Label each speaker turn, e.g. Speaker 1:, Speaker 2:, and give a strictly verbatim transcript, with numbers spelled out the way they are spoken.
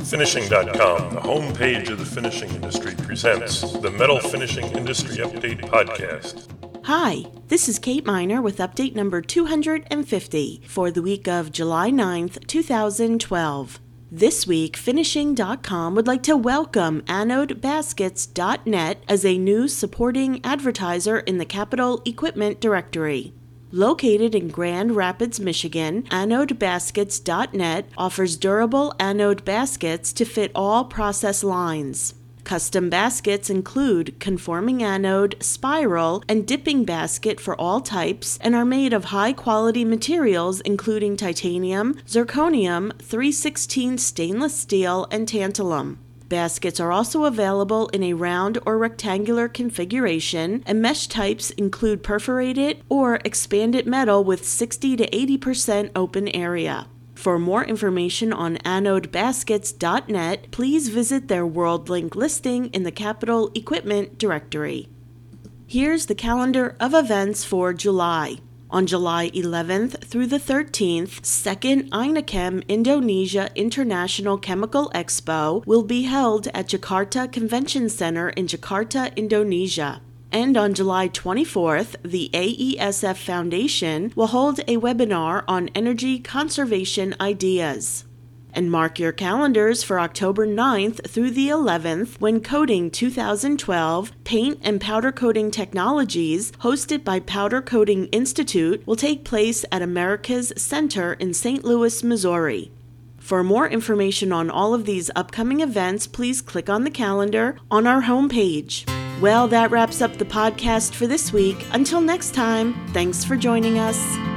Speaker 1: Finishing dot com, the homepage of the finishing industry, presents the Metal Finishing Industry Update Podcast.
Speaker 2: Hi, this is Kate Miner with update number two hundred fifty for the week of July ninth, two thousand twelve. This week, Finishing dot com would like to welcome Anode Baskets dot net as a new supporting advertiser in the Capital Equipment Directory. Located in Grand Rapids, Michigan, Anode Baskets dot net offers durable anode baskets to fit all process lines. Custom baskets include conforming anode, spiral, and dipping basket for all types and are made of high-quality materials including titanium, zirconium, three sixteen stainless steel, and tantalum. Baskets are also available in a round or rectangular configuration, and mesh types include perforated or expanded metal with sixty to eighty percent open area. For more information on Anode Baskets dot net, please visit their World Link listing in the Capital Equipment Directory. Here's the calendar of events for July. On July eleventh through the thirteenth, second INAChem Indonesia International Chemical Expo will be held at Jakarta Convention Center in Jakarta, Indonesia. And on July twenty-fourth, the A E S F Foundation will hold a webinar on energy conservation ideas. And mark your calendars for October ninth through the eleventh when Coating twenty twelve Paint and Powder Coating Technologies, hosted by Powder Coating Institute, will take place at America's Center in Saint Louis, Missouri. For more information on all of these upcoming events, please click on the calendar on our homepage. Well, that wraps up the podcast for this week. Until next time, thanks for joining us.